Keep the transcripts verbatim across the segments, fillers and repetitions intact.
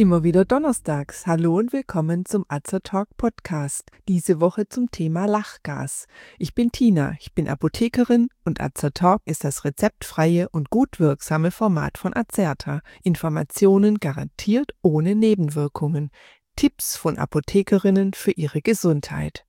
Immer wieder donnerstags. Hallo und willkommen zum Azertalk Podcast. Diese Woche zum Thema Lachgas. Ich bin Tina, ich bin Apothekerin und Azertalk ist das rezeptfreie und gut wirksame Format von Azerta. Informationen garantiert ohne Nebenwirkungen. Tipps von Apothekerinnen für ihre Gesundheit.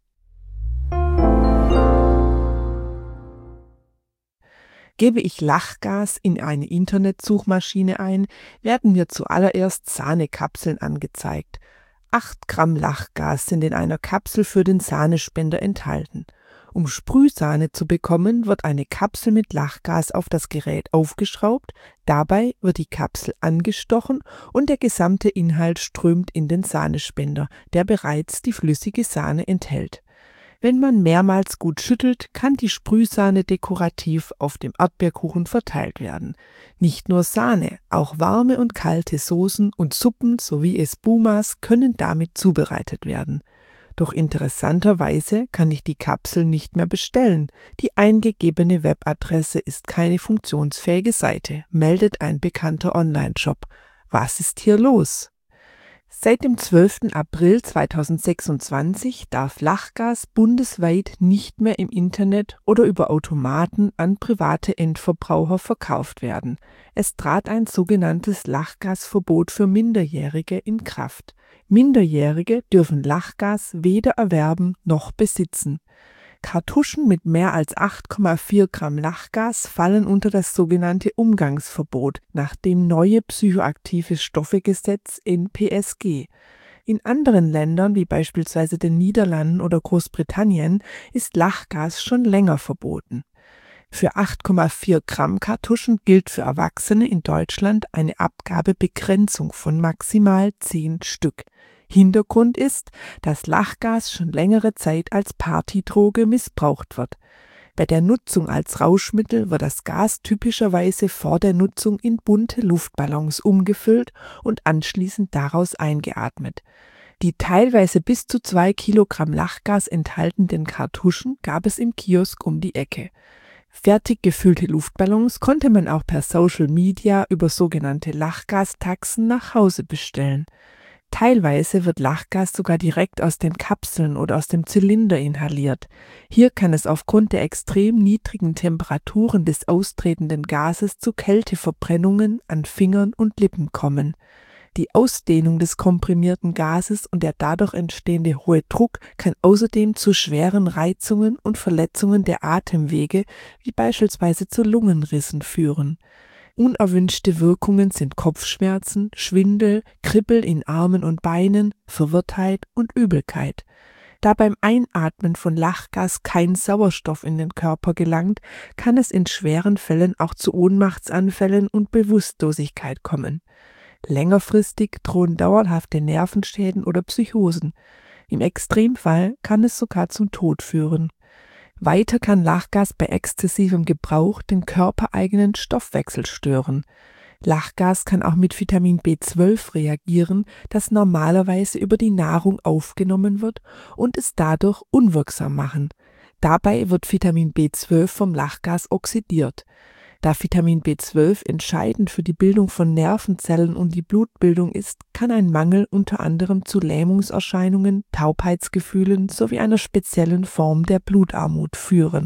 Gebe ich Lachgas in eine Internetsuchmaschine ein, werden mir zuallererst Sahnekapseln angezeigt. acht Gramm Lachgas sind in einer Kapsel für den Sahnespender enthalten. Um Sprühsahne zu bekommen, wird eine Kapsel mit Lachgas auf das Gerät aufgeschraubt, dabei wird die Kapsel angestochen und der gesamte Inhalt strömt in den Sahnespender, der bereits die flüssige Sahne enthält. Wenn man mehrmals gut schüttelt, kann die Sprühsahne dekorativ auf dem Erdbeerkuchen verteilt werden. Nicht nur Sahne, auch warme und kalte Soßen und Suppen sowie Espumas können damit zubereitet werden. Doch interessanterweise kann ich die Kapsel nicht mehr bestellen. Die eingegebene Webadresse ist keine funktionsfähige Seite, meldet ein bekannter Online-Shop. Was ist hier los? Seit dem zwölften April zweitausendsechsundzwanzig darf Lachgas bundesweit nicht mehr im Internet oder über Automaten an private Endverbraucher verkauft werden. Es trat ein sogenanntes Lachgasverbot für Minderjährige in Kraft. Minderjährige dürfen Lachgas weder erwerben noch besitzen. Kartuschen mit mehr als acht Komma vier Gramm Lachgas fallen unter das sogenannte Umgangsverbot nach dem neue psychoaktive Stoffegesetz N P S G. In anderen Ländern, wie beispielsweise den Niederlanden oder Großbritannien, ist Lachgas schon länger verboten. Für acht Komma vier Gramm Kartuschen gilt für Erwachsene in Deutschland eine Abgabebegrenzung von maximal zehn Stück. Hintergrund ist, dass Lachgas schon längere Zeit als Partydroge missbraucht wird. Bei der Nutzung als Rauschmittel wird das Gas typischerweise vor der Nutzung in bunte Luftballons umgefüllt und anschließend daraus eingeatmet. Die teilweise bis zu zwei Kilogramm Lachgas enthaltenden Kartuschen gab es im Kiosk um die Ecke. Fertig gefüllte Luftballons konnte man auch per Social Media über sogenannte Lachgastaxen nach Hause bestellen. Teilweise wird Lachgas sogar direkt aus den Kapseln oder aus dem Zylinder inhaliert. Hier kann es aufgrund der extrem niedrigen Temperaturen des austretenden Gases zu Kälteverbrennungen an Fingern und Lippen kommen. Die Ausdehnung des komprimierten Gases und der dadurch entstehende hohe Druck kann außerdem zu schweren Reizungen und Verletzungen der Atemwege, wie beispielsweise zu Lungenrissen, führen. Unerwünschte Wirkungen sind Kopfschmerzen, Schwindel, Kribbel in Armen und Beinen, Verwirrtheit und Übelkeit. Da beim Einatmen von Lachgas kein Sauerstoff in den Körper gelangt, kann es in schweren Fällen auch zu Ohnmachtsanfällen und Bewusstlosigkeit kommen. Längerfristig drohen dauerhafte Nervenschäden oder Psychosen. Im Extremfall kann es sogar zum Tod führen. Weiter kann Lachgas bei exzessivem Gebrauch den körpereigenen Stoffwechsel stören. Lachgas kann auch mit Vitamin B zwölf reagieren, das normalerweise über die Nahrung aufgenommen wird und es dadurch unwirksam machen. Dabei wird Vitamin B zwölf vom Lachgas oxidiert. Da Vitamin B zwölf entscheidend für die Bildung von Nervenzellen und die Blutbildung ist, kann ein Mangel unter anderem zu Lähmungserscheinungen, Taubheitsgefühlen sowie einer speziellen Form der Blutarmut führen.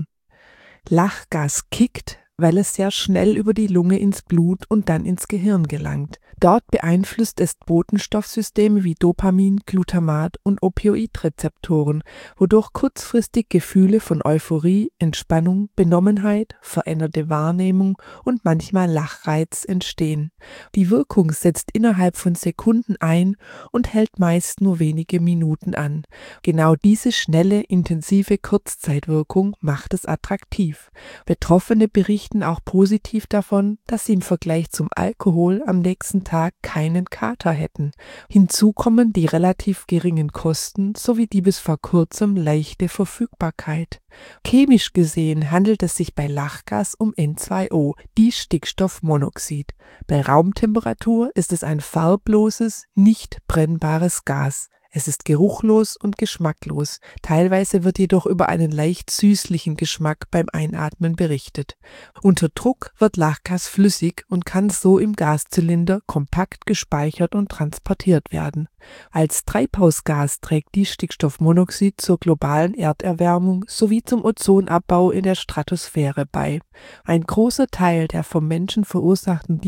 Lachgas kickt, weil es sehr schnell über die Lunge ins Blut und dann ins Gehirn gelangt. Dort beeinflusst es Botenstoffsysteme wie Dopamin, Glutamat und Opioidrezeptoren, wodurch kurzfristig Gefühle von Euphorie, Entspannung, Benommenheit, veränderte Wahrnehmung und manchmal Lachreiz entstehen. Die Wirkung setzt innerhalb von Sekunden ein und hält meist nur wenige Minuten an. Genau diese schnelle, intensive Kurzzeitwirkung macht es attraktiv. Betroffene berichten auch positiv davon, dass sie im Vergleich zum Alkohol am nächsten Tag keinen Kater hätten. Hinzu kommen die relativ geringen Kosten sowie die bis vor kurzem leichte Verfügbarkeit. Chemisch gesehen handelt es sich bei Lachgas um N zwei O, Distickstoffmonoxid. Bei Raumtemperatur ist es ein farbloses, nicht brennbares Gas. Es ist geruchlos und geschmacklos, teilweise wird jedoch über einen leicht süßlichen Geschmack beim Einatmen berichtet. Unter Druck wird Lachgas flüssig und kann so im Gaszylinder kompakt gespeichert und transportiert werden. Als Treibhausgas trägt Distickstoffmonoxid zur globalen Erderwärmung sowie zum Ozonabbau in der Stratosphäre bei. Ein großer Teil der vom Menschen verursachten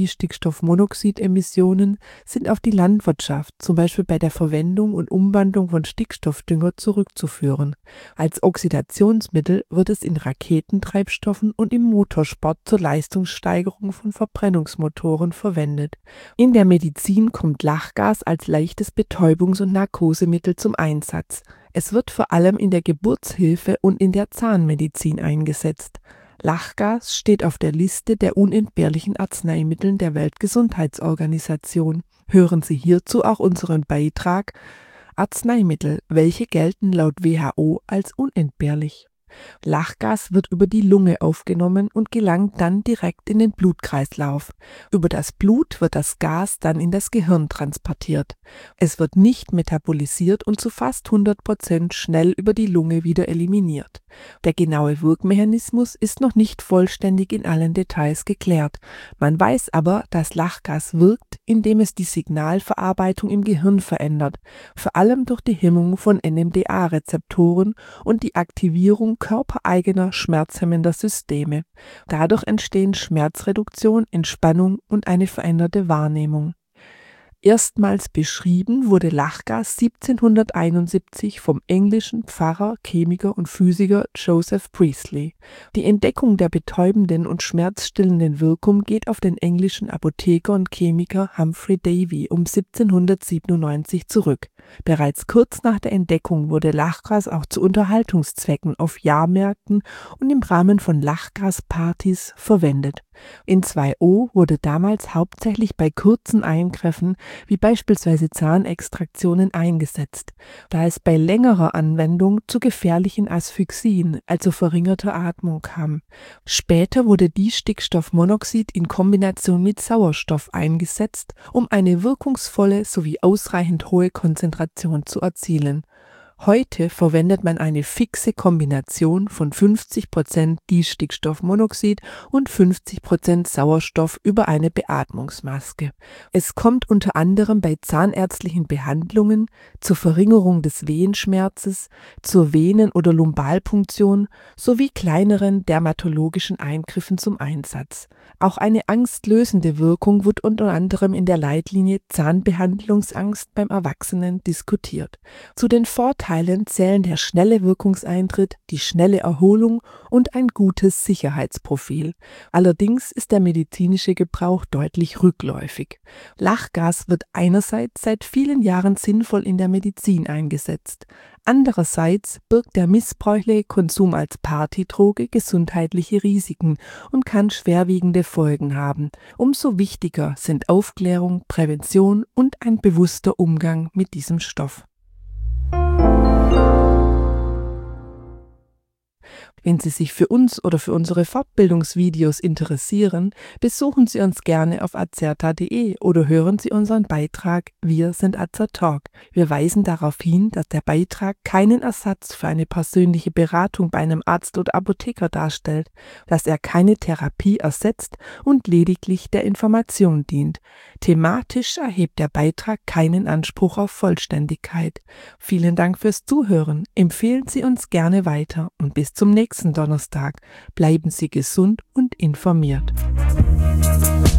Distickstoffmonoxidemissionen sind auf die Landwirtschaft, zum Beispiel bei der Verwendung und Umwandlung von Stickstoffdünger, zurückzuführen. Als Oxidationsmittel wird es in Raketentreibstoffen und im Motorsport zur Leistungssteigerung von Verbrennungsmotoren verwendet. In der Medizin kommt Lachgas als leichtes Betäubungs- und Narkosemittel zum Einsatz. Es wird vor allem in der Geburtshilfe und in der Zahnmedizin eingesetzt. Lachgas steht auf der Liste der unentbehrlichen Arzneimittel der Weltgesundheitsorganisation. Hören Sie hierzu auch unseren Beitrag Arzneimittel, welche gelten laut W H O als unentbehrlich. Lachgas wird über die Lunge aufgenommen und gelangt dann direkt in den Blutkreislauf. Über das Blut wird das Gas dann in das Gehirn transportiert. Es wird nicht metabolisiert und zu fast hundert Prozent schnell über die Lunge wieder eliminiert. Der genaue Wirkmechanismus ist noch nicht vollständig in allen Details geklärt. Man weiß aber, dass Lachgas wirkt, indem es die Signalverarbeitung im Gehirn verändert, vor allem durch die Hemmung von N M D A-Rezeptoren und die Aktivierung körpereigener schmerzhemmender Systeme. Dadurch entstehen Schmerzreduktion, Entspannung und eine veränderte Wahrnehmung. Erstmals beschrieben wurde Lachgas siebzehnhunderteinundsiebzig vom englischen Pfarrer, Chemiker und Physiker Joseph Priestley. Die Entdeckung der betäubenden und schmerzstillenden Wirkung geht auf den englischen Apotheker und Chemiker Humphry Davy um siebzehnhundertsiebenundneunzig zurück. Bereits kurz nach der Entdeckung wurde Lachgas auch zu Unterhaltungszwecken auf Jahrmärkten und im Rahmen von Lachgaspartys verwendet. In zwei O wurde damals hauptsächlich bei kurzen Eingriffen wie beispielsweise Zahnextraktionen eingesetzt, da es bei längerer Anwendung zu gefährlichen Asphyxien, also verringerter Atmung, kam. Später wurde Distickstoffmonoxid in Kombination mit Sauerstoff eingesetzt, um eine wirkungsvolle sowie ausreichend hohe Konzentration zu erzielen. Heute verwendet man eine fixe Kombination von fünfzig Prozent Distickstoffmonoxid und fünfzig Prozent Sauerstoff über eine Beatmungsmaske. Es kommt unter anderem bei zahnärztlichen Behandlungen zur Verringerung des Wehenschmerzes, zur Venen- oder Lumbalpunktion sowie kleineren dermatologischen Eingriffen zum Einsatz. Auch eine angstlösende Wirkung wird unter anderem in der Leitlinie Zahnbehandlungsangst beim Erwachsenen diskutiert. Zu den Vorteilen zählen der schnelle Wirkungseintritt, die schnelle Erholung und ein gutes Sicherheitsprofil. Allerdings ist der medizinische Gebrauch deutlich rückläufig. Lachgas wird einerseits seit vielen Jahren sinnvoll in der Medizin eingesetzt. Andererseits birgt der missbräuchliche Konsum als Partydroge gesundheitliche Risiken und kann schwerwiegende Folgen haben. Umso wichtiger sind Aufklärung, Prävention und ein bewusster Umgang mit diesem Stoff. Wenn Sie sich für uns oder für unsere Fortbildungsvideos interessieren, besuchen Sie uns gerne auf azerta punkt de oder hören Sie unseren Beitrag Wir sind Azertalk. Wir weisen darauf hin, dass der Beitrag keinen Ersatz für eine persönliche Beratung bei einem Arzt oder Apotheker darstellt, dass er keine Therapie ersetzt und lediglich der Information dient. Thematisch erhebt der Beitrag keinen Anspruch auf Vollständigkeit. Vielen Dank fürs Zuhören. Empfehlen Sie uns gerne weiter und bis zum nächsten Donnerstag. Bleiben Sie gesund und informiert.